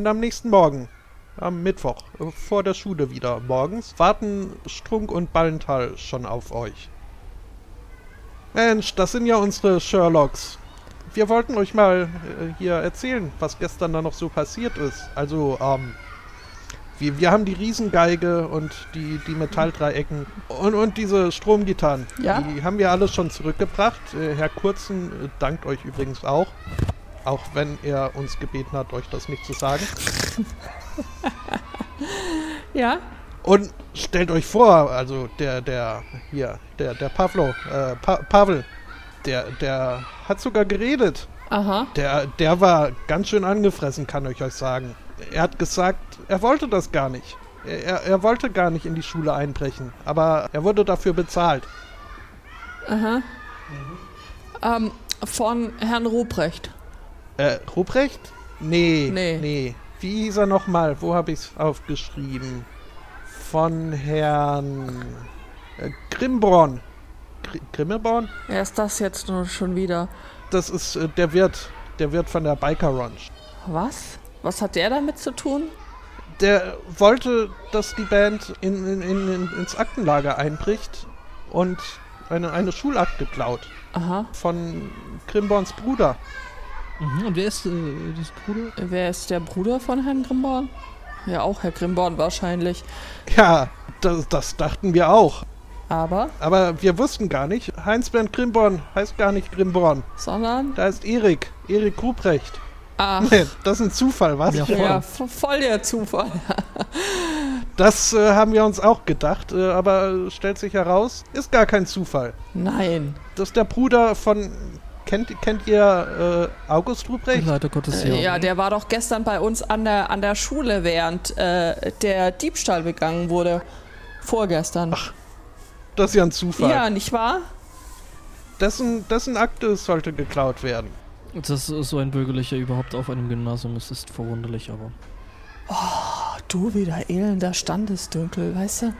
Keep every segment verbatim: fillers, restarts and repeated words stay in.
Und am nächsten Morgen, am Mittwoch, vor der Schule wieder morgens, warten Strunk und Ballenthal schon auf euch. Mensch, das sind ja unsere Sherlocks. Wir wollten euch mal äh, hier erzählen, was gestern da noch so passiert ist. Also, ähm, wir, wir haben die Riesengeige und die, die Metalldreiecken und, und diese Stromgitarren. Ja? Die haben wir alle schon zurückgebracht. Äh, Herr Kurzen äh, dankt euch übrigens auch. Auch wenn er uns gebeten hat, euch das nicht zu sagen. Ja? Und stellt euch vor, also der, der, hier, der, der Pavlo, äh, pa- Pavel, der, der hat sogar geredet. Aha. Der, der war ganz schön angefressen, kann ich euch sagen. Er hat gesagt, er wollte das gar nicht. Er, er wollte gar nicht in die Schule einbrechen, aber er wurde dafür bezahlt. Aha. Ähm, von Herrn Ruprecht. Äh, Ruprecht? Nee, Nee. nee. Wie hieß er nochmal? Wo habe ich es aufgeschrieben? Von Herrn äh, Grimborn. Gr- Grimmelborn? Wer ist das jetzt nur schon wieder? Das ist äh, der Wirt. Der Wirt von der Biker Ranch. Was? Was hat der damit zu tun? Der wollte, dass die Band in, in, in, in, ins Aktenlager einbricht und eine, eine Schulakte klaut. Aha. Von Grimborns Bruder. Mhm. Und wer ist äh, das Bruder? Wer ist der Bruder von Herrn Grimborn? Ja, auch Herr Grimborn wahrscheinlich. Ja, das, das dachten wir auch. Aber, Aber wir wussten gar nicht. Heinz-Bernd Grimborn heißt gar nicht Grimborn. sondern... Da heißt Erik. Erik Ruprecht. Ach, Nee, das ist ein Zufall, was? Ja, ja, v- voll der Zufall. Das äh, haben wir uns auch gedacht, äh, aber äh, stellt sich heraus, ist gar kein Zufall. Nein. Das ist der Bruder von... Kennt, kennt ihr äh, August Ruprecht? Leider Gottes, Äh, ja. Ja, der war doch gestern bei uns an der, an der Schule, während äh, der Diebstahl begangen wurde. Vorgestern. Das ist ja ein Zufall. Ja, nicht wahr? Dessen, dessen Akte sollte geklaut werden. Dass so ein Bürgerlicher überhaupt auf einem Gymnasium ist, ist verwunderlich, aber... Ach, du wieder elender Standesdünkel, weißt du?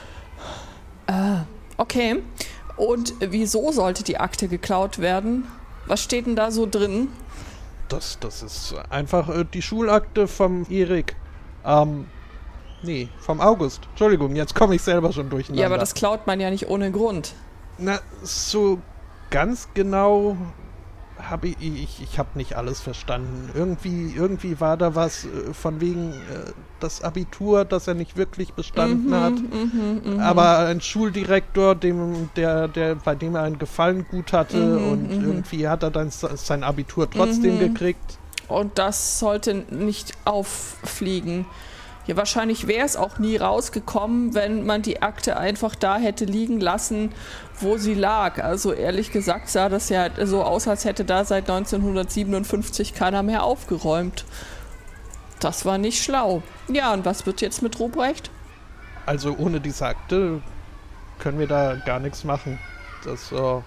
Äh, okay. Und wieso sollte die Akte geklaut werden? Was steht denn da so drin? Das, das ist einfach äh, die Schulakte vom Erik. Ähm, nee, vom August. Entschuldigung, jetzt komme ich selber schon durcheinander. Ja, aber das klaut man ja nicht ohne Grund. Na, so ganz genau habe ich, ich, ich habe nicht alles verstanden. Irgendwie, irgendwie war da was äh, von wegen äh, das Abitur, das er nicht wirklich bestanden hat. Mhm, mhm. Aber ein Schuldirektor, dem, der, der, bei dem er einen Gefallen gut hatte Mhm, und mhm. irgendwie hat er dann sein Abitur trotzdem Mhm. gekriegt. Und das sollte nicht auffliegen. Ja, wahrscheinlich wäre es auch nie rausgekommen, wenn man die Akte einfach da hätte liegen lassen, wo sie lag. Also ehrlich gesagt sah das ja so aus, als hätte da seit neunzehnhundertsiebenundfünfzig keiner mehr aufgeräumt. Das war nicht schlau. Ja, und was wird jetzt mit Ruprecht? Also ohne diese Akte können wir da gar nichts machen. Das, äh, da,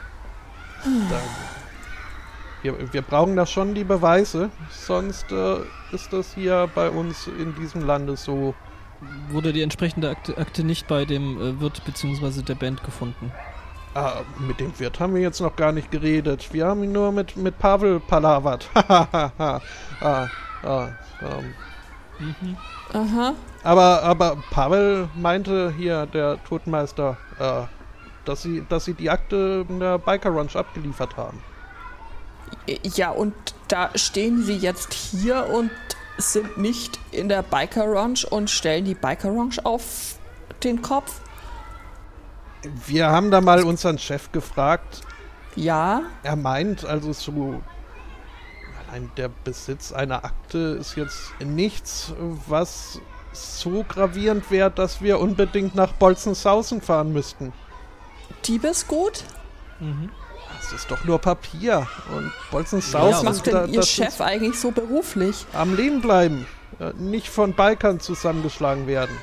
wir, wir brauchen da schon die Beweise, sonst äh, ist das hier bei uns in diesem Lande so. Wurde die entsprechende Akte, Akte nicht bei dem äh, Wirt bzw. der Band gefunden? Ah, mit dem Wirt haben wir jetzt noch gar nicht geredet. Wir haben ihn nur mit, mit Pavel palavert. ah, ah, ähm. Mhm. Aha. Aber, aber Pavel meinte hier, der Totenmeister, äh, dass sie, dass sie die Akte in der Biker Ranch abgeliefert haben. Ja, und da stehen sie jetzt hier und sind nicht in der Biker Ranch und stellen die Biker Ranch auf den Kopf? Wir haben da mal unseren Chef gefragt. Ja. Er meint, also so, allein der Besitz einer Akte ist jetzt nichts, was so gravierend wäre, dass wir unbedingt nach Bolzenshausen fahren müssten. Diebesgut? Mhm. Das ist doch nur Papier. Und Was Bolzenshausen, macht denn da- Ihr das Chef ist eigentlich so beruflich? am Leben bleiben. Äh, Nicht von Bikern zusammengeschlagen werden.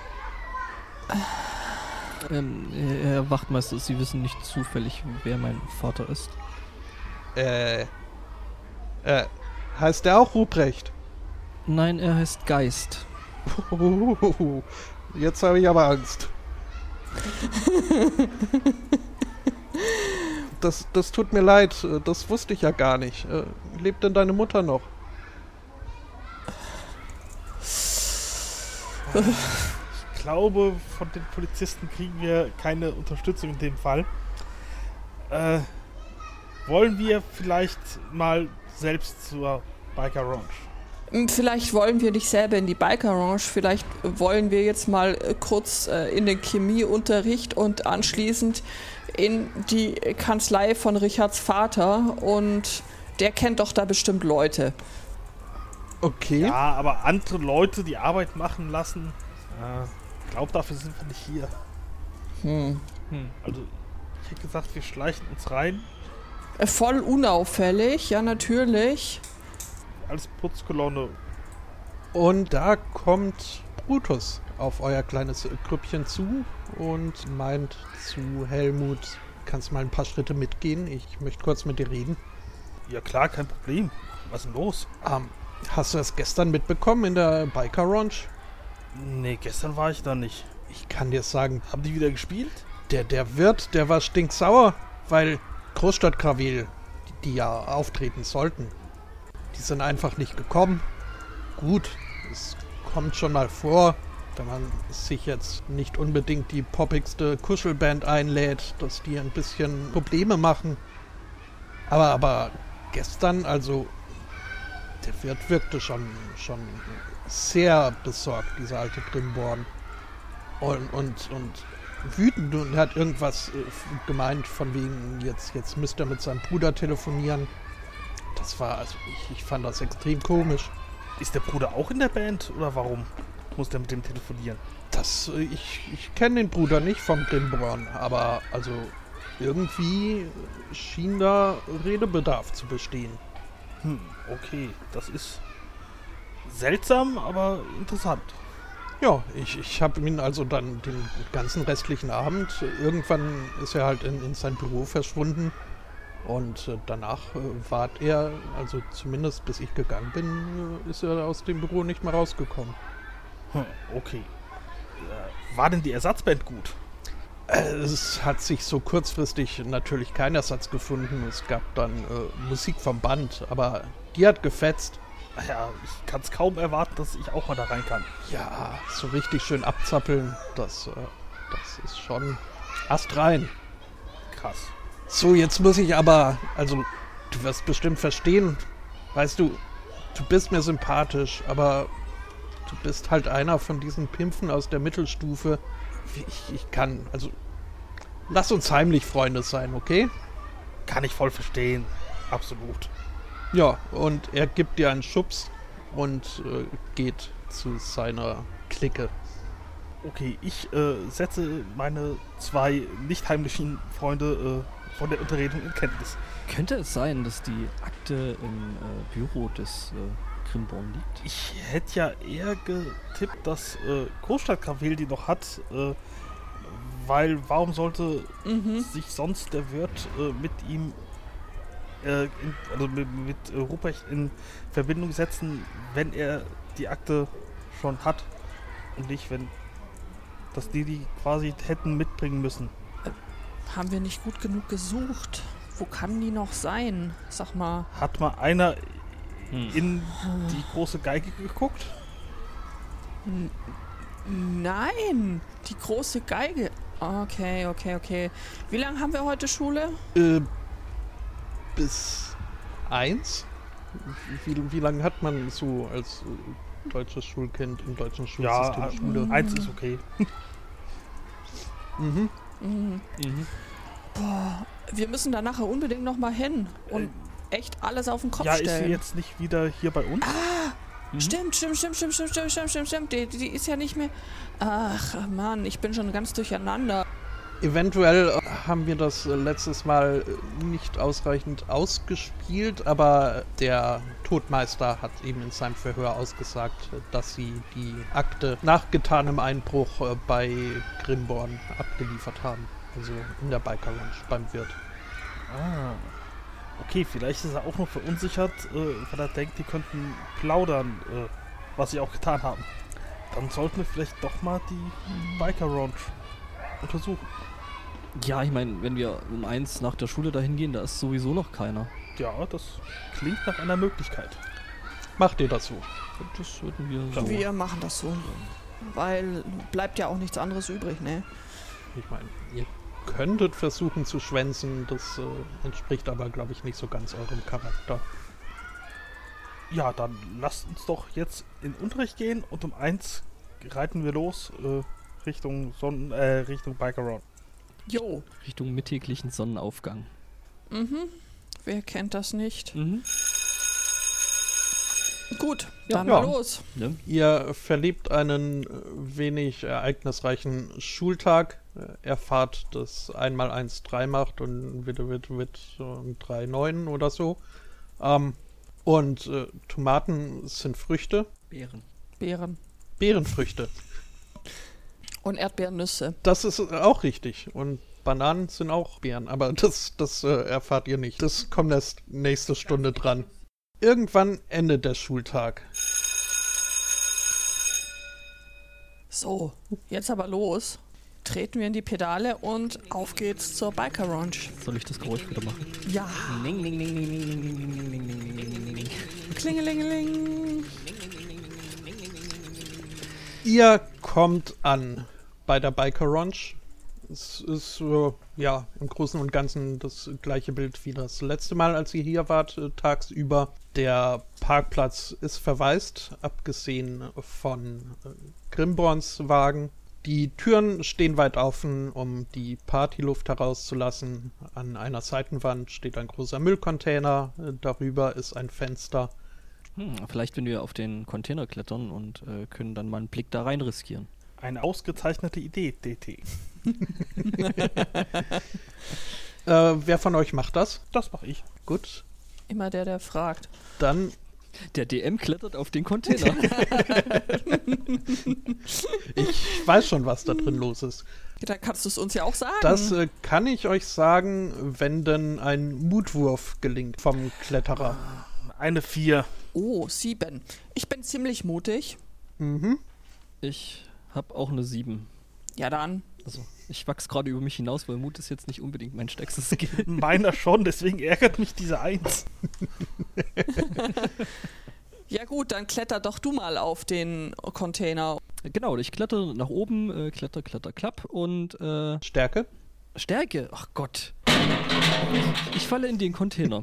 Ähm, Herr Wachtmeister, Sie wissen nicht zufällig, wer mein Vater ist? Äh, äh, heißt der auch Ruprecht? Nein, er heißt Geist. Jetzt habe ich aber Angst. Das, das tut mir leid, das wusste ich ja gar nicht. Äh, Lebt denn deine Mutter noch? Ich glaube, von den Polizisten kriegen wir keine Unterstützung in dem Fall. Äh, wollen wir vielleicht mal selbst zur Biker Ranch? Vielleicht wollen wir nicht selber in die Biker Ranch, vielleicht wollen wir jetzt mal kurz äh, in den Chemieunterricht und anschließend in die Kanzlei von Richards Vater und der kennt doch da bestimmt Leute. Okay. Ja, aber andere Leute die Arbeit machen lassen, äh, ich glaube, dafür sind wir nicht hier. Hm. Hm. Also, ich hätte gesagt, wir schleichen uns rein. Äh, voll unauffällig, ja natürlich. Als Putzkolonne. Und da kommt Brutus auf euer kleines Grüppchen zu und meint zu Helmut, kannst mal ein paar Schritte mitgehen? Ich möchte kurz mit dir reden. Ja klar, kein Problem. Was ist denn los? Ähm, hast du das gestern mitbekommen in der Biker Ranch? Nee, gestern war ich da nicht. Ich kann dir sagen, Haben die wieder gespielt? der, der Wirt, der war stinksauer, weil Großstadtkrawil, die, die ja auftreten sollten, die sind einfach nicht gekommen. Gut, es kommt schon mal vor, wenn man sich jetzt nicht unbedingt die poppigste Kuschelband einlädt, dass die ein bisschen Probleme machen. Aber, aber gestern, also, der Wirt wirkte schon, schon sehr besorgt, dieser alte Grimborn. Und, und, und wütend und hat irgendwas äh, gemeint von wegen, jetzt, jetzt müsste er mit seinem Bruder telefonieren. Das war, also ich, ich fand das extrem komisch. Ist der Bruder auch in der Band oder warum muss der mit dem telefonieren? Das, äh, ich, ich kenne den Bruder nicht vom Grimborn, aber also irgendwie schien da Redebedarf zu bestehen. Hm, okay, das ist seltsam, aber interessant. Ja, ich, ich habe ihn also dann den ganzen restlichen Abend, irgendwann ist er halt in, in sein Büro verschwunden und äh, danach äh, ward er, also zumindest bis ich gegangen bin, äh, ist er aus dem Büro nicht mehr rausgekommen. Hm, okay. Äh, war denn die Ersatzband gut? Äh, es hat sich so kurzfristig natürlich kein Ersatz gefunden. Es gab dann äh, Musik vom Band, aber die hat gefetzt. Ja, ich kann es kaum erwarten, dass ich auch mal da rein kann. Ja, so richtig schön abzappeln, das, äh, das ist schon astrein. Krass. So, jetzt muss ich aber, also, du wirst bestimmt verstehen, weißt du, du bist mir sympathisch, aber du bist halt einer von diesen Pimpfen aus der Mittelstufe. Ich, ich kann, also, lass uns heimlich Freunde sein, okay? Kann ich voll verstehen. Absolut. Ja, und er gibt dir einen Schubs und äh, geht zu seiner Clique. Okay, ich äh, setze meine zwei nicht heimlichen Freunde äh, von der Unterredung in Kenntnis. Könnte es sein, dass die Akte im äh, Büro des äh, Grimborn liegt? Ich hätte ja eher getippt, dass äh, Großstadtkrawil die noch hat, äh, weil warum sollte Mhm. sich sonst der Wirt äh, mit ihm äh, in, also mit, mit äh, Ruprecht in Verbindung setzen, wenn er die Akte schon hat und nicht, wenn dass die die quasi hätten mitbringen müssen. Haben wir nicht gut genug gesucht? Wo kann die noch sein? Sag mal. Hat mal einer Hm. in die große Geige geguckt? N- Nein, die große Geige. Okay, okay, okay. Wie lange haben wir heute Schule? Äh, bis eins? Wie, wie lange hat man so als äh, deutsches Schulkind im deutschen Schulsystem Ja, Schule? eins ist okay. Mhm. Mhm. Mhm. Boah, wir müssen da nachher unbedingt noch mal hin und echt alles auf den Kopf Ja, ist sie stellen. jetzt nicht wieder hier bei uns? Mhm. Stimmt, stimmt, stimmt, stimmt, stimmt, stimmt, stimmt, stimmt, stimmt. Die, die ist ja nicht mehr. Ach, Mann, ich bin schon ganz durcheinander. Eventuell äh, haben wir das äh, letztes Mal äh, nicht ausreichend ausgespielt, aber der Todmeister hat eben in seinem Verhör ausgesagt, äh, dass sie die Akte nach getanem Einbruch äh, bei Grimborn abgeliefert haben. Also in der Biker Ranch beim Wirt. Ah. Okay, vielleicht ist er auch noch verunsichert, äh, weil er denkt, die könnten plaudern, äh, was sie auch getan haben. Dann sollten wir vielleicht doch mal die Biker Ranch untersuchen. Ja, ich meine, wenn wir um eins nach der Schule dahin gehen, da ist sowieso noch keiner. Ja, das klingt nach einer Möglichkeit. Macht ihr das so? Das würden wir so. Wir machen das so. weil bleibt ja auch nichts anderes übrig, ne? Ich meine, ihr könntet versuchen zu schwänzen, das äh, entspricht aber, glaube ich, nicht so ganz eurem Charakter. Ja, dann lasst uns doch jetzt in Unterricht gehen und um eins reiten wir los äh, Richtung Sonnen, äh, Richtung Biker-Round. Jo. Richtung mittäglichen Sonnenaufgang. Mhm. Wer kennt das nicht? Mhm. Gut, Ja, dann ja. mal los. Ne? Ihr verlebt einen äh, wenig ereignisreichen Schultag, äh, erfahrt, dass einmal eins drei macht und wieder wird, wird so ein drei neun oder so. Ähm, und äh, Tomaten sind Früchte, Beeren. Beeren. Beerenfrüchte. Und Erdbeernüsse. Das ist auch richtig. Und Bananen sind auch Beeren, aber das, das äh, erfahrt ihr nicht. Das kommt erst nächste Stunde dran. Irgendwann endet der Schultag. So, jetzt aber los. Treten wir in die Pedale und auf geht's zur Biker Ranch. Soll ich das Geräusch wieder machen? Ja. Ling, ling, ling, ling, ling, ling, ling, ling, ling, ling, ling, ling. Klingelingeling. Ihr kommt an bei der Biker Ranch. Es ist äh, ja im Großen und Ganzen das gleiche Bild wie das letzte Mal, als ihr hier wart, äh, tagsüber. Der Parkplatz ist verwaist, abgesehen von äh, Grimborns Wagen. Die Türen stehen weit offen, um die Partyluft herauszulassen. An einer Seitenwand steht ein großer Müllcontainer, äh, darüber ist ein Fenster. Hm, vielleicht, wenn wir auf den Container klettern und äh, können dann mal einen Blick da rein riskieren. Eine ausgezeichnete Idee, D T. Äh, wer von euch macht das? Das mache ich. Gut, Immer der, der fragt. dann Der D M klettert auf den Container. ich weiß schon, was da drin los ist. Da kannst du es uns ja auch sagen. Das äh, kann ich euch sagen, wenn denn ein Mutwurf gelingt vom Kletterer. Eine vier. Oh, sieben. Ich bin ziemlich mutig. Mhm. Ich habe auch eine sieben. Ja, dann. Also, ich wachse gerade über mich hinaus, weil Mut ist jetzt nicht unbedingt mein stärkstes Skill. Meiner schon, deswegen ärgert mich diese Eins. Ja gut, dann kletter doch du mal auf den Container. Genau, ich kletter nach oben, äh, kletter, kletter, klapp und äh, Stärke? Stärke. Ach Gott. Ich falle in den Container.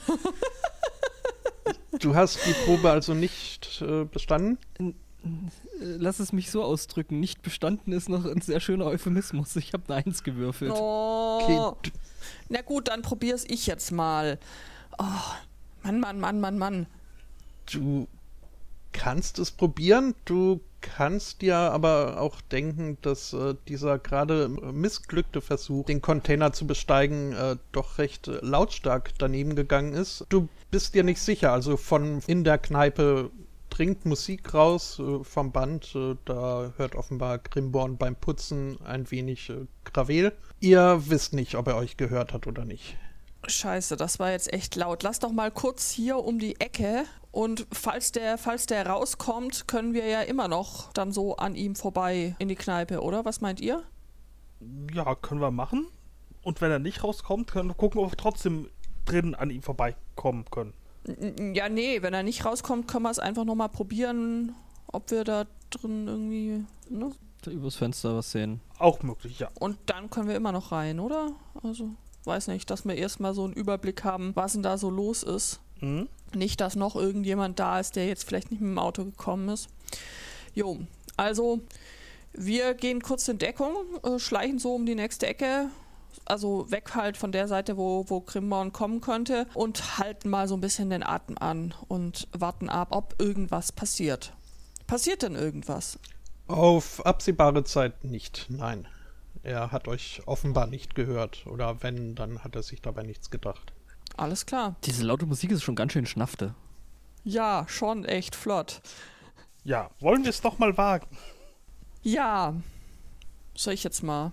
Du hast die Probe also nicht äh, bestanden? Äh, Lass es mich so ausdrücken. Nicht bestanden ist noch ein sehr schöner Euphemismus. Ich habe eine Eins gewürfelt. Oh. Okay, du, Na gut, dann probier's ich jetzt mal. Oh, Mann, Mann, Mann, Mann, Mann. du kannst es probieren, du kannst dir aber auch denken, dass äh, dieser gerade missglückte Versuch, den Container zu besteigen, äh, doch recht äh, lautstark daneben gegangen ist. Du bist dir nicht sicher, also von in der Kneipe dringt Musik raus äh, vom Band, äh, da hört offenbar Grimborn beim Putzen ein wenig äh, Krawel. Ihr wisst nicht, ob er euch gehört hat oder nicht. Scheiße, das war jetzt echt laut. Lass doch mal kurz hier um die Ecke und falls der, falls der rauskommt, können wir ja immer noch dann so an ihm vorbei in die Kneipe, oder? Was meint ihr? Ja, können wir machen. Und wenn er nicht rauskommt, können wir gucken, ob wir trotzdem drin an ihm vorbeikommen können. N- Ja, nee, wenn er nicht rauskommt, können wir es einfach nochmal probieren, ob wir da drin irgendwie, ne? Übers Fenster was sehen. Auch möglich, ja. Und dann können wir immer noch rein, oder? Also, weiß nicht, dass wir erstmal so einen Überblick haben, was denn da so los ist. Mhm. Nicht, dass noch irgendjemand da ist, der jetzt vielleicht nicht mit dem Auto gekommen ist. Jo, also wir gehen kurz in Deckung, äh, schleichen so um die nächste Ecke, also weg halt von der Seite, wo, wo Grimborn kommen könnte und halten mal so ein bisschen den Atem an und warten ab, ob irgendwas passiert. Passiert denn irgendwas? Auf absehbare Zeit nicht, nein. Er hat euch offenbar nicht gehört. Oder wenn, dann hat er sich dabei nichts gedacht. Alles klar. Diese laute Musik ist schon ganz schön schnaffte. Ja, schon echt flott. Ja, wollen wir es doch mal wagen? Ja, soll ich jetzt mal?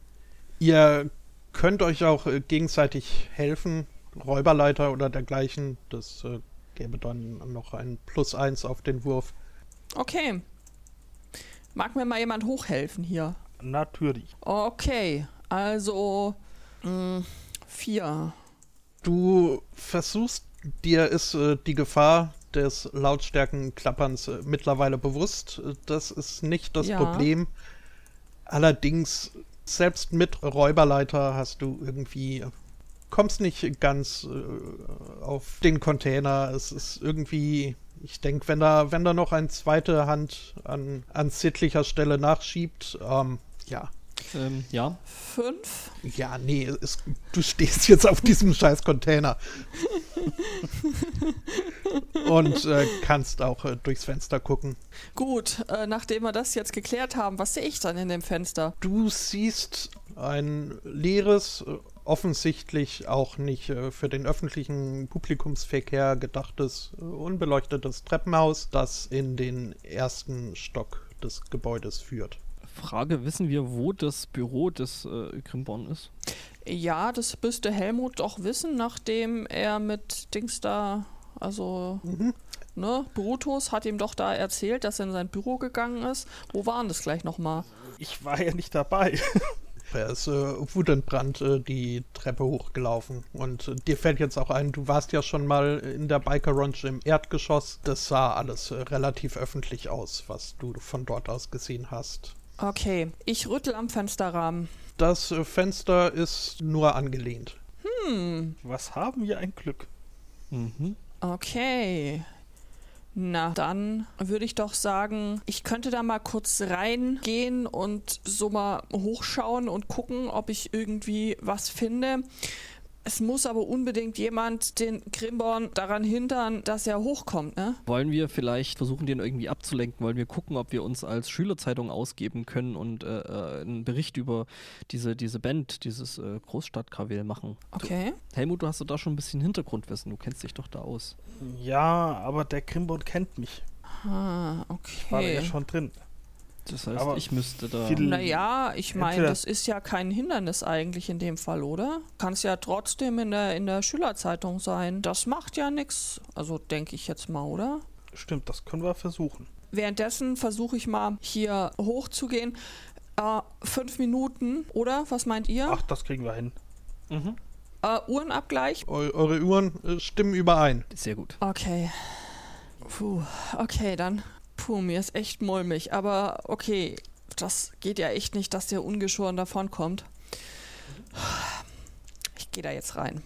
Ihr könnt euch auch äh, gegenseitig helfen. Räuberleiter oder dergleichen. Das äh, gäbe dann noch ein Plus eins auf den Wurf. Okay. Mag mir mal jemand hochhelfen hier? Natürlich. Okay, also mh, vier. Du versuchst, dir ist äh, die Gefahr des Lautstärkenklapperns äh, mittlerweile bewusst. Das ist nicht das Ja. Problem. Allerdings, selbst mit Räuberleiter hast du irgendwie, kommst nicht ganz äh, auf den Container. Es ist irgendwie, ich denke, wenn da, wenn da noch eine zweite Hand an, an sittlicher Stelle nachschiebt, ähm, ja. Ähm, ja. Fünf. Ja, nee, es, du stehst jetzt auf diesem scheiß Container. Und äh, kannst auch äh, durchs Fenster gucken. Gut, äh, nachdem wir das jetzt geklärt haben, was sehe ich dann in dem Fenster? Du siehst ein leeres, äh, offensichtlich auch nicht äh, für den öffentlichen Publikumsverkehr gedachtes, äh, unbeleuchtetes Treppenhaus, das in den ersten Stock des Gebäudes führt. Frage, wissen wir, wo das Büro des äh, Grimborn ist? Ja, das müsste Helmut doch wissen, nachdem er mit Dings da, also, Mhm. ne, Brutus hat ihm doch da erzählt, dass er in sein Büro gegangen ist. Wo waren das gleich nochmal? Ich war ja nicht dabei. Er ist äh, wutentbrannt äh, die Treppe hochgelaufen. Und äh, dir fällt jetzt auch ein, du warst ja schon mal in der Biker Ranch im Erdgeschoss. Das sah alles äh, relativ öffentlich aus, was du von dort aus gesehen hast. Okay, ich rüttel am Fensterrahmen. Das äh, Fenster ist nur angelehnt. Hm, Was haben wir ein Glück? Mhm. okay. Na, dann würde ich doch sagen, ich könnte da mal kurz reingehen und so mal hochschauen und gucken, ob ich irgendwie was finde. Es muss aber unbedingt jemand den Grimborn daran hindern, dass er hochkommt, ne? Wollen wir vielleicht versuchen, den irgendwie abzulenken? Wollen wir gucken, ob wir uns als Schülerzeitung ausgeben können und äh, äh, einen Bericht über diese, diese Band, dieses äh, Großstadtkrawell machen? Okay. Du, Helmut, du hast doch da schon ein bisschen Hintergrundwissen. Du kennst dich doch da aus. Ja, aber der Grimborn kennt mich. Ah, Ich war da ja okay. schon drin. Das heißt, Aber ich müsste da... viel- Naja, ich meine, Entweder- das ist ja kein Hindernis eigentlich in dem Fall, oder? Kann es ja trotzdem in der, in der Schülerzeitung sein. Das macht ja nichts. Also denke ich jetzt mal, oder? Stimmt, das können wir versuchen. Währenddessen versuche ich mal hier hochzugehen. Äh, fünf Minuten, oder? Was meint ihr? Ach, das kriegen wir hin. Mhm. Äh, Uhrenabgleich? Eu eure Uhren äh, stimmen überein. Sehr gut. Okay. Puh, okay, dann. Puh, mir ist echt mulmig. Aber okay, das geht ja echt nicht, dass der ungeschoren davonkommt. Ich gehe da jetzt rein.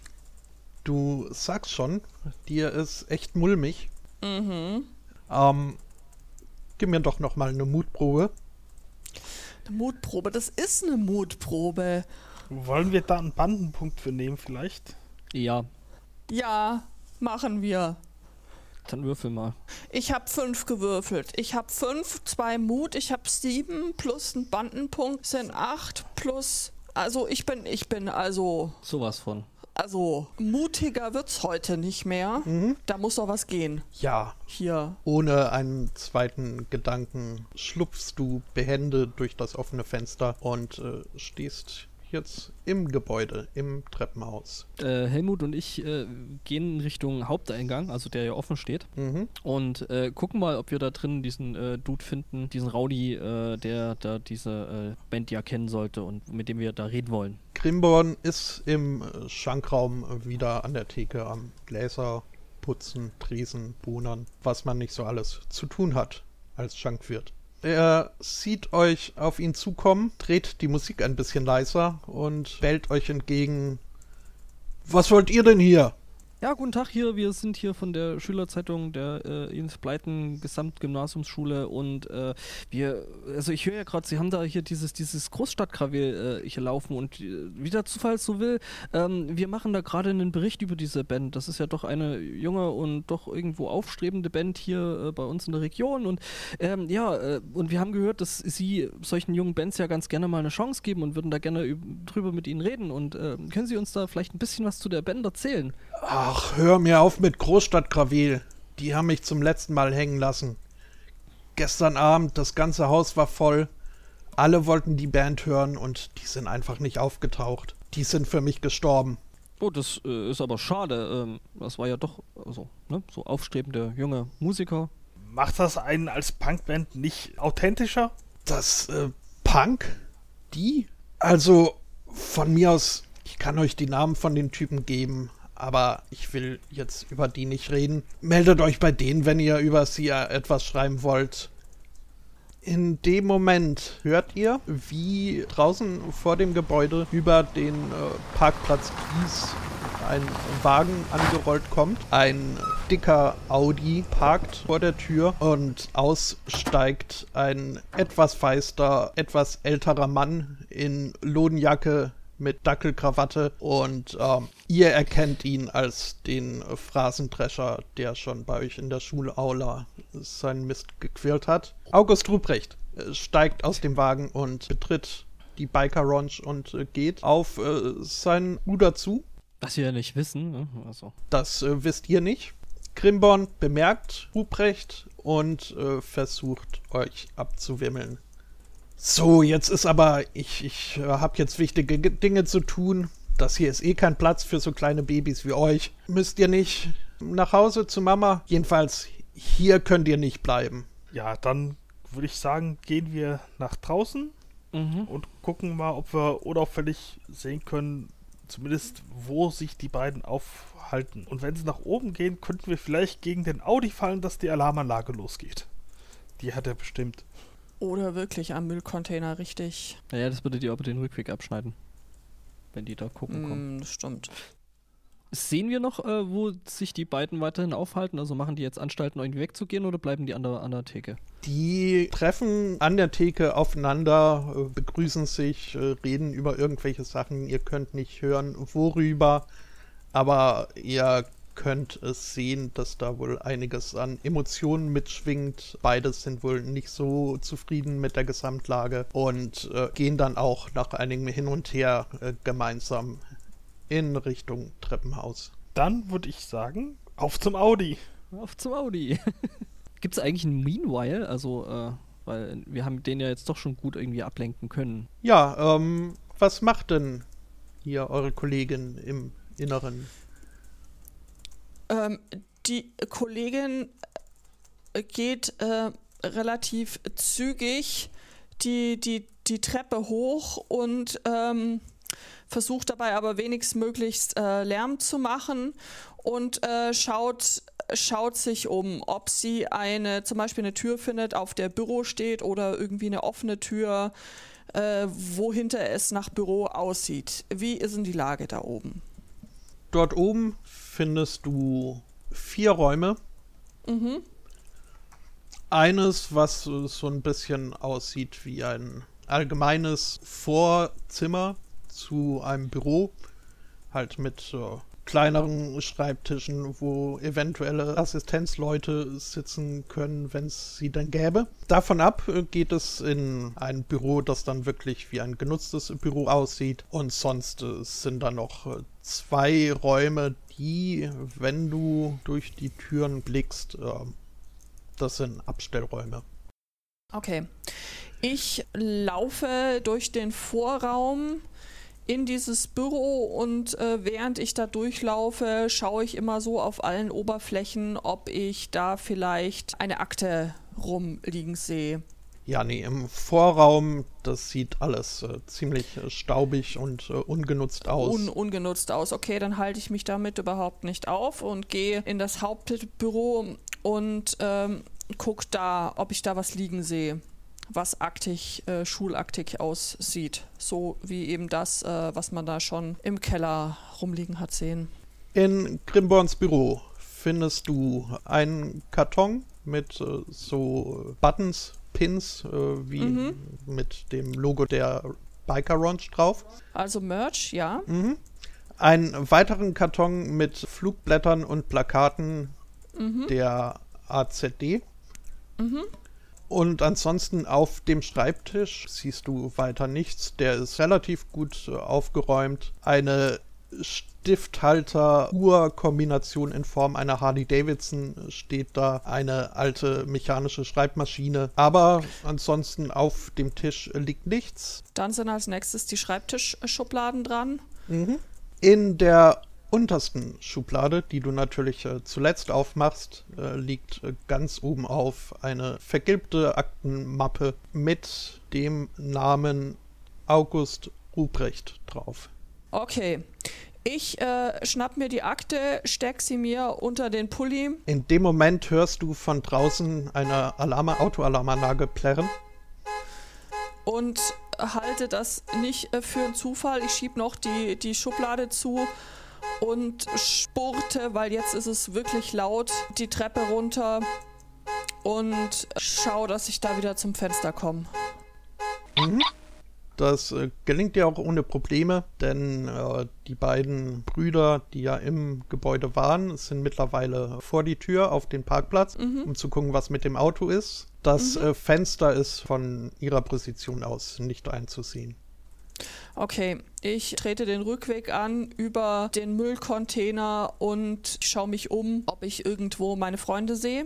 Du sagst schon, dir ist echt mulmig. Mhm. Ähm, gib mir doch noch mal eine Mutprobe. Eine Mutprobe, das ist eine Mutprobe. Wollen wir da einen Bandenpunkt für nehmen vielleicht? Ja, Ja, machen wir. dann würfel mal. Ich habe fünf gewürfelt. Ich habe fünf, zwei Mut, ich habe sieben plus ein Bandenpunkt sind acht plus. Also ich bin, ich bin also, Sowas von. also mutiger wird's heute nicht mehr. Mhm. Da muss doch was gehen. Ja, Hier. ohne einen zweiten Gedanken schlupfst du behende durch das offene Fenster und äh, stehst jetzt im Gebäude, im Treppenhaus. Äh, Helmut und ich äh, gehen in Richtung Haupteingang, also der ja offen steht, Mhm. und äh, gucken mal, ob wir da drin diesen äh, Dude finden, diesen Rowdy, äh, der da diese äh, Band ja kennen sollte und mit dem wir da reden wollen. Grimborn ist im äh, Schankraum wieder an der Theke am Gläser putzen, Tresen, Bohnern, was man nicht so alles zu tun hat als Schankwirt. Er sieht euch auf ihn zukommen, dreht die Musik ein bisschen leiser und bellt euch entgegen. Was wollt ihr denn hier? Ja, guten Tag hier. Wir sind hier von der Schülerzeitung der äh, Ines Pleiten Gesamtgymnasiumsschule und äh, wir, also ich höre ja gerade, Sie haben da hier dieses, dieses Großstadtkrawell äh, hier laufen und äh, wie der Zufall es so will, ähm, wir machen da gerade einen Bericht über diese Band. Das ist ja doch eine junge und doch irgendwo aufstrebende Band hier äh, bei uns in der Region und ähm, ja, äh, und wir haben gehört, dass Sie solchen jungen Bands ja ganz gerne mal eine Chance geben und würden da gerne üb- drüber mit Ihnen reden und äh, können Sie uns da vielleicht ein bisschen was zu der Band erzählen? Ach, hör mir auf mit Großstadtkrawel. Die haben mich zum letzten Mal hängen lassen. Gestern Abend, das ganze Haus war voll. Alle wollten die Band hören und die sind einfach nicht aufgetaucht. Die sind für mich gestorben. Oh, das äh, ist aber schade. Ähm, das war ja doch also, ne, so aufstrebende junge Musiker. Macht das einen als Punkband nicht authentischer? Das, äh, Punk? Die? Also, von mir aus, ich kann euch die Namen von den Typen geben, aber ich will jetzt über die nicht reden. Meldet euch bei denen, wenn ihr über sie etwas schreiben wollt. In dem Moment hört ihr, wie draußen vor dem Gebäude über den äh, Parkplatz Kies ein Wagen angerollt kommt. Ein dicker Audi parkt vor der Tür und aussteigt ein etwas feister, etwas älterer Mann in Lodenjacke mit Dackelkrawatte und ähm, ihr erkennt ihn als den Phrasendrescher, der schon bei euch in der Schulaula seinen Mist gequält hat. August Ruprecht äh, steigt aus dem Wagen und betritt die Biker Ranch und äh, geht auf äh, seinen Bruder zu. Was wir ja nicht wissen, ne? Also. Das äh, wisst ihr nicht. Grimborn bemerkt Ruprecht und äh, versucht euch abzuwimmeln. So, jetzt ist aber, ich, ich äh, habe jetzt wichtige G- Dinge zu tun. Das hier ist eh kein Platz für so kleine Babys wie euch. Müsst ihr nicht nach Hause zu Mama? Jedenfalls, hier könnt ihr nicht bleiben. Ja, dann würde ich sagen, gehen wir nach draußen Mhm. und gucken mal, ob wir unauffällig sehen können, zumindest wo sich die beiden aufhalten. Und wenn sie nach oben gehen, könnten wir vielleicht gegen den Audi fallen, dass die Alarmanlage losgeht. Die hat er bestimmt. Oder wirklich am Müllcontainer, richtig. Naja, das würde dir aber den Rückweg abschneiden. Wenn die da gucken kommen. Mm, das stimmt. Sehen wir noch, äh, wo sich die beiden weiterhin aufhalten? Also machen die jetzt Anstalten, irgendwie wegzugehen oder bleiben die an der, an der Theke? Die treffen an der Theke aufeinander, äh, begrüßen sich, äh, reden über irgendwelche Sachen. Ihr könnt nicht hören, worüber, aber ihr könnt es sehen, dass da wohl einiges an Emotionen mitschwingt. Beide sind wohl nicht so zufrieden mit der Gesamtlage und äh, gehen dann auch nach einigem Hin und Her äh, gemeinsam in Richtung Treppenhaus. Dann würde ich sagen, auf zum Audi. Auf zum Audi. Gibt es eigentlich ein Meanwhile? Also, äh, weil wir haben den ja jetzt doch schon gut irgendwie ablenken können. Ja, ähm, was macht denn hier eure Kollegin im Inneren? Ähm, die Kollegin geht äh, relativ zügig die, die, die Treppe hoch und ähm, versucht dabei aber wenigstmöglichst äh, Lärm zu machen und äh, schaut, schaut sich um, ob sie eine, zum Beispiel eine Tür findet, auf der Büro steht oder irgendwie eine offene Tür, äh, wo hinter es nach Büro aussieht. Wie ist denn die Lage da oben? Dort oben findest du vier Räume. Mhm. Eines, was äh, so ein bisschen aussieht wie ein allgemeines Vorzimmer zu einem Büro. Halt mit äh, kleineren Schreibtischen, wo eventuelle Assistenzleute sitzen können, wenn es sie dann gäbe. Davon ab äh, geht es in ein Büro, das dann wirklich wie ein genutztes Büro aussieht. Und sonst äh, sind da noch äh, zwei Räume, die, wenn du durch die Türen blickst, äh, das sind Abstellräume. Okay. Ich laufe durch den Vorraum in dieses Büro und äh, während ich da durchlaufe, schaue ich immer so auf allen Oberflächen, ob ich da vielleicht eine Akte rumliegen sehe. Ja, nee, im Vorraum, das sieht alles äh, ziemlich äh, staubig und äh, ungenutzt aus. Un ungenutzt aus. Okay, dann halte ich mich damit überhaupt nicht auf und gehe in das Hauptbüro und ähm, gucke da, ob ich da was liegen sehe, was aktig, äh, schulaktig aussieht. So wie eben das, äh, was man da schon im Keller rumliegen hat sehen. In Grimborns Büro findest du einen Karton mit äh, so Buttons, Pins, äh, wie Mhm. mit dem Logo der Biker Ranch drauf. Also Merch, ja. Mhm. Einen weiteren Karton mit Flugblättern und Plakaten Mhm. der A Z D. Mhm. Und ansonsten auf dem Schreibtisch siehst du weiter nichts. Der ist relativ gut äh, aufgeräumt. Eine Stifthalter-Uhr-Kombination in Form einer Harley-Davidson steht da. Eine alte mechanische Schreibmaschine. Aber ansonsten auf dem Tisch liegt nichts. Dann sind als nächstes die Schreibtischschubladen dran. Mhm. In der untersten Schublade, die du natürlich äh, zuletzt aufmachst, äh, liegt äh, ganz oben auf eine vergilbte Aktenmappe mit dem Namen August Ruprecht drauf. Okay. Ich äh, schnapp mir die Akte, steck sie mir unter den Pulli. In dem Moment hörst du von draußen eine Alarm- Autoalarmanlage plärren. Und halte das nicht äh, für einen Zufall. Ich schieb noch die, die Schublade zu und spurte, weil jetzt ist es wirklich laut, die Treppe runter und schau, dass ich da wieder zum Fenster komme. Mhm. Das äh, gelingt dir auch ohne Probleme, denn äh, die beiden Brüder, die ja im Gebäude waren, sind mittlerweile vor die Tür auf den Parkplatz, Mhm. um zu gucken, was mit dem Auto ist. Das Mhm. äh, Fenster ist von ihrer Position aus nicht einzusehen. Okay, ich trete den Rückweg an über den Müllcontainer und schaue mich um, ob ich irgendwo meine Freunde sehe.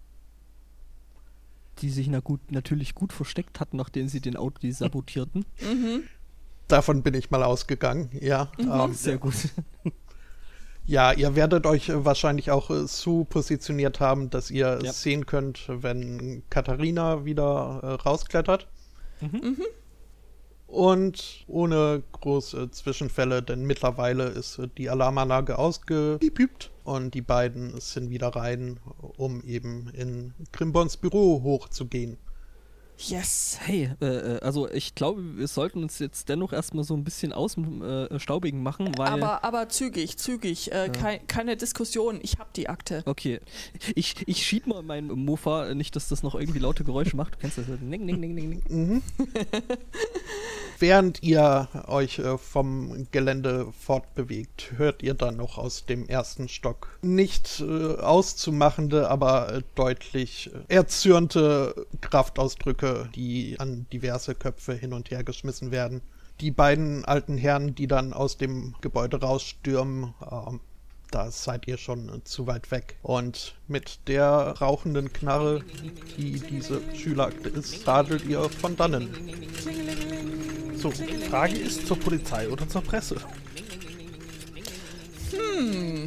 Die sich na gut, natürlich gut versteckt hatten, nachdem sie den Auto sabotierten. Mhm. Davon bin ich mal ausgegangen, ja. Mhm. Ähm, Sehr gut. ja, ihr werdet euch äh, wahrscheinlich auch äh, so positioniert haben, dass ihr Ja. sehen könnt, wenn Katharina wieder äh, rausklettert. Mhm. Und ohne große Zwischenfälle, denn mittlerweile ist äh, die Alarmanlage ausgepiept und die beiden sind wieder rein, um eben in Grimbons Büro hochzugehen. Yes. Hey, äh, äh, also ich glaube, wir sollten uns jetzt dennoch erstmal so ein bisschen aus dem äh, Staubigen machen, weil... Aber, aber zügig, zügig. Äh, Ja. kein, keine Diskussion. Ich hab die Akte. Okay, ich, ich schieb mal meinen Mofa, nicht, dass das noch irgendwie laute Geräusche macht. Du kennst das. Ning, ning, ning, ning, ning. Mhm. Während ihr euch äh, vom Gelände fortbewegt, hört ihr dann noch aus dem ersten Stock nicht äh, auszumachende, aber äh, deutlich äh, erzürnte Kraftausdrücke, die an diverse Köpfe hin und her geschmissen werden. Die beiden alten Herren, die dann aus dem Gebäude rausstürmen, ähm, da seid ihr schon äh, zu weit weg. Und mit der rauchenden Knarre, die diese Schülerakte ist, radelt ihr von dannen. So, Frage ist zur Polizei oder zur Presse. Hm.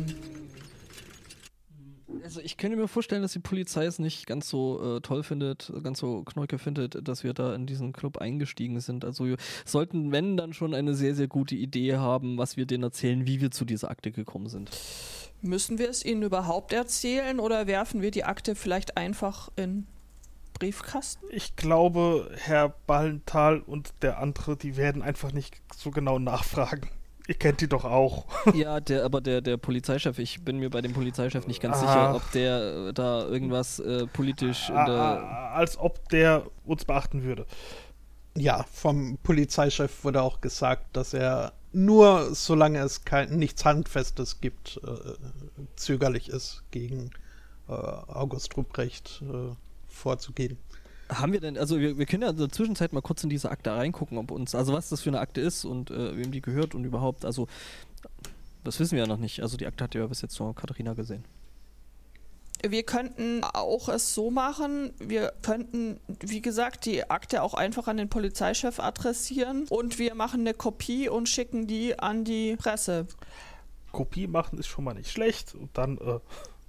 Also ich könnte mir vorstellen, dass die Polizei es nicht ganz so äh, toll findet, ganz so knäuke findet, dass wir da in diesen Club eingestiegen sind. Also wir sollten, wenn, dann schon eine sehr, sehr gute Idee haben, was wir denen erzählen, wie wir zu dieser Akte gekommen sind. Müssen wir es ihnen überhaupt erzählen oder werfen wir die Akte vielleicht einfach in Briefkasten? Ich glaube, Herr Ballenthal und der andere, die werden einfach nicht so genau nachfragen. Ihr kennt die doch auch. Ja, der, aber der, der Polizeichef, ich bin mir bei dem Polizeichef nicht ganz Ah. sicher, ob der äh, da irgendwas äh, politisch in der... Ah, als ob der uns beachten würde. Ja, vom Polizeichef wurde auch gesagt, dass er nur, solange es kein, nichts Handfestes gibt, äh, zögerlich ist, gegen äh, August Ruprecht äh, vorzugehen. Haben wir denn, also wir, wir können ja in der Zwischenzeit mal kurz in diese Akte reingucken, ob uns, also was das für eine Akte ist und äh, wem die gehört und überhaupt, also das wissen wir ja noch nicht. Also die Akte hat ja bis jetzt nur Katharina gesehen. Wir könnten auch es so machen, wir könnten, wie gesagt, die Akte auch einfach an den Polizeichef adressieren und wir machen eine Kopie und schicken die an die Presse. Kopie machen ist schon mal nicht schlecht und dann äh,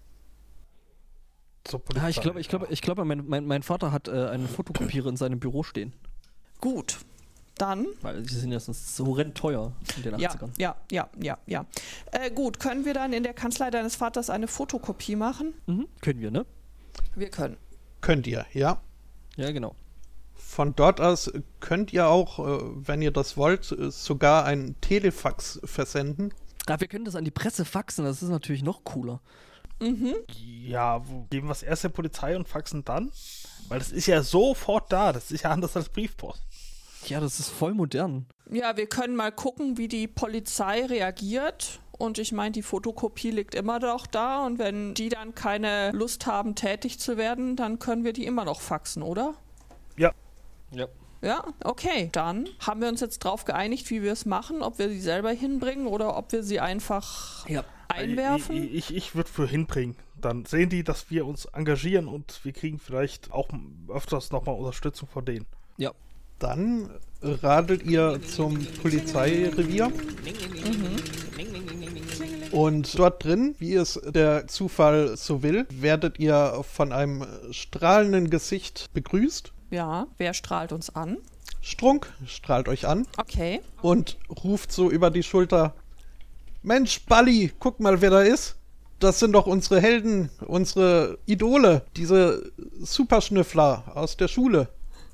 zur Polizei. Ah, ich glaube, ich glaube, ich glaube, mein, mein, mein Vater hat äh, einen Fotokopierer in seinem Büro stehen. Gut, dann. Weil die sind ja sonst so rennteuer in den Ja, achtzigern. ja, ja, ja, ja. Äh, gut, können wir dann in der Kanzlei deines Vaters eine Fotokopie machen? Mhm, können wir, ne? Wir können. Könnt ihr, ja. Ja, genau. Von dort aus könnt ihr auch, äh, wenn ihr das wollt, äh, sogar ein Telefax versenden. Ah, wir können das an die Presse faxen, das ist natürlich noch cooler. Mhm. Ja, wo geben wir es erst der Polizei und faxen dann? Weil das ist ja sofort da. Das ist ja anders als Briefpost. Ja, das ist voll modern. Ja, wir können mal gucken, wie die Polizei reagiert. Und ich meine, die Fotokopie liegt immer noch da. Und wenn die dann keine Lust haben, tätig zu werden, dann können wir die immer noch faxen, oder? Ja. Ja. Ja, okay. Dann haben wir uns jetzt drauf geeinigt, wie wir es machen. Ob wir sie selber hinbringen oder ob wir sie einfach Ja. einwerfen. Ich, ich, ich würde für hinbringen. Dann sehen die, dass wir uns engagieren und wir kriegen vielleicht auch öfters nochmal Unterstützung von denen. Ja. Dann radelt ihr zum Polizeirevier. Und dort drin, wie es der Zufall so will, werdet ihr von einem strahlenden Gesicht begrüßt. Ja, wer strahlt uns an? Strunk strahlt euch an Okay. und ruft so über die Schulter: Mensch, Balli, guck mal, wer da ist. Das sind doch unsere Helden, unsere Idole, diese Superschnüffler aus der Schule.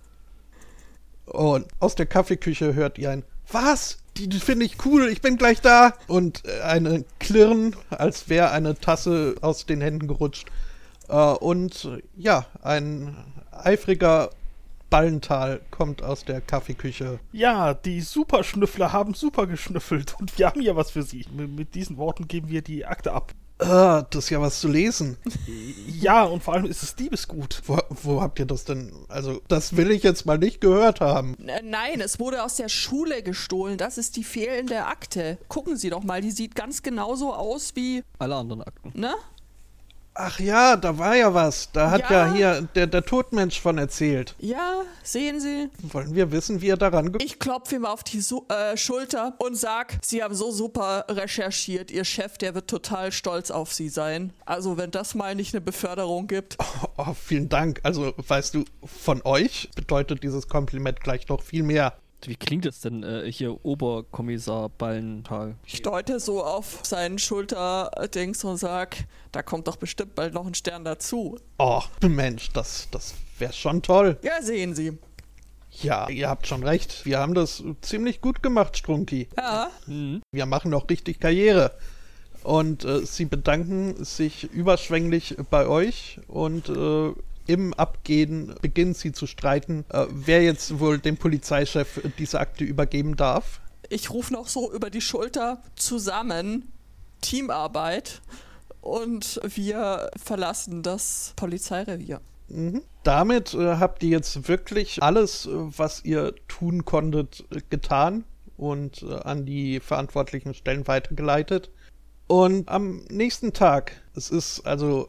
Und aus der Kaffeeküche hört ihr ein Was? Die, die finde ich cool, ich bin gleich da. Und eine Klirren, als wäre eine Tasse aus den Händen gerutscht. Äh, und ja, ein eifriger Ballental kommt aus der Kaffeeküche. Ja, die Superschnüffler haben super geschnüffelt und wir haben hier was für sie. Mit, mit diesen Worten geben wir die Akte ab. Ah, das ist ja was zu lesen. Ja, und vor allem ist es Diebesgut. Wo, wo habt ihr das denn? Also, das will ich jetzt mal nicht gehört haben. N- Nein, es wurde aus der Schule gestohlen. Das ist die fehlende Akte. Gucken Sie doch mal, die sieht ganz genauso aus wie, Alle anderen Akten. ne? Ach ja, da war ja was. Da hat ja, Ja. hier der, der Todmensch von erzählt. Ja, sehen Sie? Wollen wir wissen, wie er daran gekommen Ich klopfe ihm auf die Su- äh, Schulter und sag, Sie haben so super recherchiert. Ihr Chef, der wird total stolz auf Sie sein. Also, wenn das mal nicht eine Beförderung gibt. ist? Oh, vielen Dank. Also, weißt du, von euch bedeutet dieses Kompliment gleich noch viel mehr. Wie klingt das denn äh, hier, Oberkommissar Ballental? Ich deute so auf seinen Schulterdings und sag, da kommt doch bestimmt bald noch ein Stern dazu. Oh, Mensch, das, das wäre schon toll. Ja, sehen Sie. Ja, ihr habt schon recht. Wir haben das ziemlich gut gemacht, Strunki. Ja, Mhm. Wir machen noch richtig Karriere. Und äh, sie bedanken sich überschwänglich bei euch und äh, im Abgehen beginnen sie zu streiten, äh, wer jetzt wohl dem Polizeichef diese Akte übergeben darf. ich rufe noch so über die Schulter zusammen, Teamarbeit, und wir verlassen das Polizeirevier. Mhm. Damit äh, habt ihr jetzt wirklich alles, äh, was ihr tun konntet, äh, getan und äh, an die verantwortlichen Stellen weitergeleitet. Und am nächsten Tag, es ist also,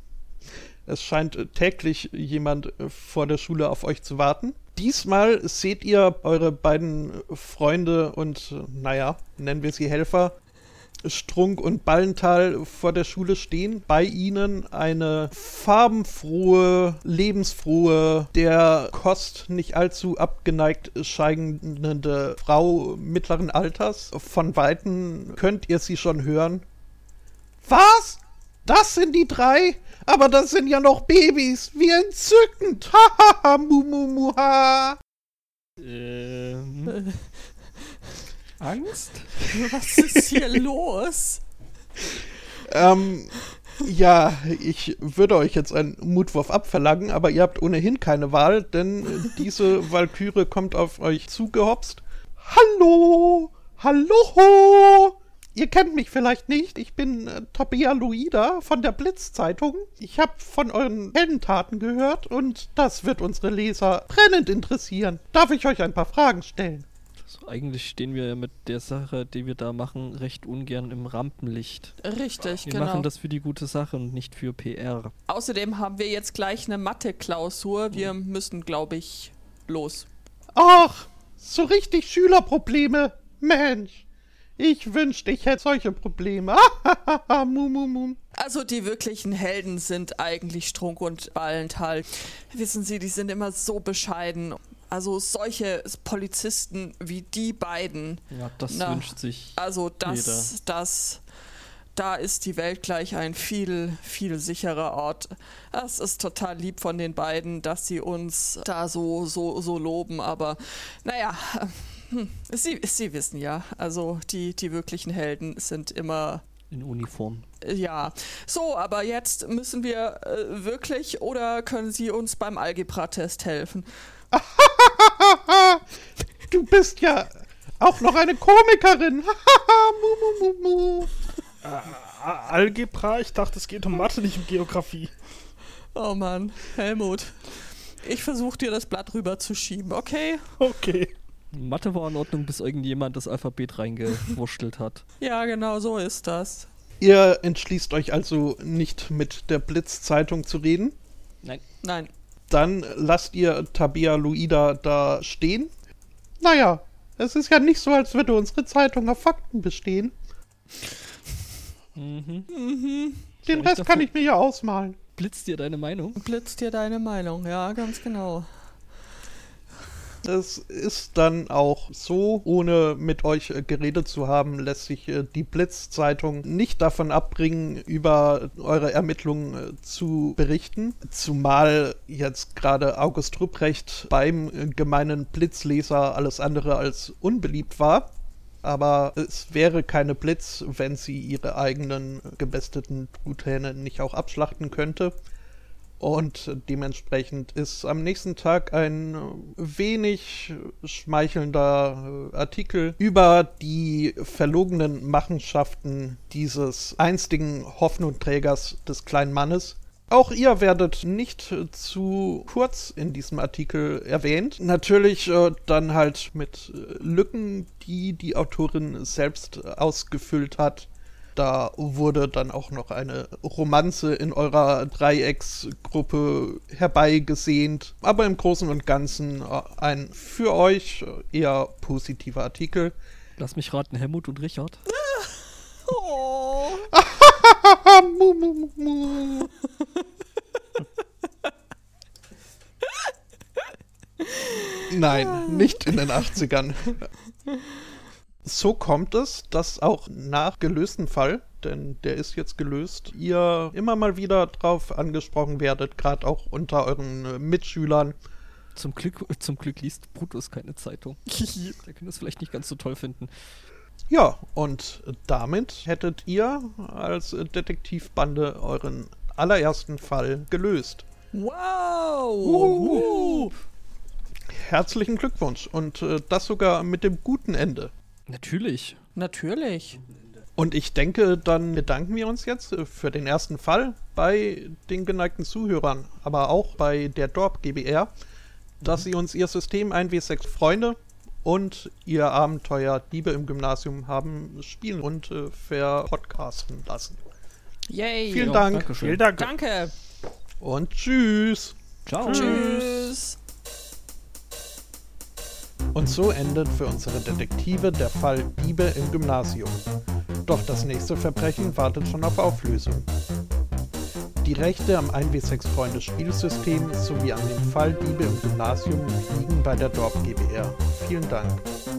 es scheint äh, täglich jemand äh, vor der Schule auf euch zu warten. Diesmal seht ihr eure beiden Freunde und, äh, naja, nennen wir sie Helfer, Strunk und Ballental vor der Schule stehen. Bei ihnen eine farbenfrohe, lebensfrohe, der Kost nicht allzu abgeneigt scheinende Frau mittleren Alters. Von Weitem könnt ihr sie schon hören. Was? Das sind die drei? Aber das sind ja noch Babys. Wie entzückend. Hahaha, mumumuha. Ähm. Angst? Was ist hier los? Ähm, ja, ich würde euch jetzt einen Mutwurf abverlangen, aber ihr habt ohnehin keine Wahl, denn diese Walküre kommt auf euch zugehopst. Hallo! Hallo! Ihr kennt mich vielleicht nicht, ich bin äh, Tabea Luida von der Blitz-Zeitung. Ich habe von euren Heldentaten gehört und das wird unsere Leser brennend interessieren. Darf ich euch ein paar Fragen stellen? Also eigentlich stehen wir ja mit der Sache, die wir da machen, recht ungern im Rampenlicht. Richtig, Wir genau. machen das für die gute Sache und nicht für P R. Außerdem haben wir jetzt gleich eine Mathe-Klausur. Wir müssen, glaube ich, los. Ach, so richtig Schülerprobleme. Mensch, ich wünschte, ich hätte solche Probleme. Mum, mum, mum. Also die wirklichen Helden sind eigentlich Strunk und Ballental. Wissen Sie, die sind immer so bescheiden. Also solche Polizisten wie die beiden. Ja, das Na, wünscht sich Also das, jeder. das, da ist die Welt gleich ein viel, viel sicherer Ort. Das ist total lieb von den beiden, dass sie uns da so, so, so loben. Aber naja, hm, sie, sie wissen ja, also die, die wirklichen Helden sind immer... in Uniform. Ja, so, aber jetzt müssen wir äh, wirklich, oder können Sie uns beim Algebra-Test helfen? Du bist ja auch noch eine Komikerin. mu, mu, mu, mu. Äh, Algebra? Ich dachte, es geht um Mathe, nicht um Geografie. Oh Mann, Helmut, ich versuche dir das Blatt rüber zu schieben, okay? Okay. Mathe war in Ordnung, bis irgendjemand das Alphabet reingewurschtelt hat. Ja, genau so ist das. Ihr entschließt euch also nicht mit der Blitz-Zeitung zu reden. Nein. Nein. Dann lasst ihr Tabea Luida da stehen. Naja, es ist ja nicht so, als würde unsere Zeitung auf Fakten bestehen. Mhm. Mhm. Den ich Rest davor- kann ich mir ja ausmalen. Blitzt dir deine Meinung? Blitzt dir deine Meinung, ja, ganz genau. Es ist dann auch so, ohne mit euch äh, geredet zu haben, lässt sich äh, die Blitz-Zeitung nicht davon abbringen, über eure Ermittlungen äh, zu berichten. Zumal jetzt gerade August Rupprecht beim äh, gemeinen Blitzleser alles andere als unbeliebt war. Aber es wäre keine Blitz, wenn sie ihre eigenen gebesteten Truthähne nicht auch abschlachten könnte. Und dementsprechend ist am nächsten Tag ein wenig schmeichelnder Artikel über die verlogenen Machenschaften dieses einstigen Hoffnungsträgers des kleinen Mannes. Auch ihr werdet nicht zu kurz in diesem Artikel erwähnt. Natürlich äh, dann halt mit Lücken, die die Autorin selbst ausgefüllt hat. Da wurde dann auch noch eine Romanze in eurer Dreiecksgruppe herbeigesehnt. Aber im Großen und Ganzen ein für euch eher positiver Artikel. Lass mich raten, Helmut und Richard. Oh. mu, mu, mu. Nein, nicht in den achtzigern. So kommt es, dass auch nach gelösten Fall, denn der ist jetzt gelöst, ihr immer mal wieder drauf angesprochen werdet, gerade auch unter euren äh, Mitschülern. Zum Glück, zum Glück liest Brutus keine Zeitung. Der kann das vielleicht nicht ganz so toll finden. Ja, und damit hättet ihr als äh, Detektivbande euren allerersten Fall gelöst. Wow! Uhuhu. Herzlichen Glückwunsch und äh, das sogar mit dem guten Ende. Natürlich. Natürlich. Und ich denke, dann bedanken wir uns jetzt für den ersten Fall bei den geneigten Zuhörern, aber auch bei der Dorp GbR, dass sie uns ihr System eins W sechs Freunde und ihr Abenteuer Diebe im Gymnasium haben spielen und äh, verpodcasten lassen. Yay. Vielen Ja, Dank. Dankeschön. Vielen Dank. Danke. Und tschüss. Ciao. Tschüss. Und so endet für unsere Detektive der Fall Diebe im Gymnasium. Doch das nächste Verbrechen wartet schon auf Auflösung. Die Rechte am eins W sechs Freunde Spielsystem sowie an dem Fall Diebe im Gymnasium liegen bei der Dorp GbR. Vielen Dank.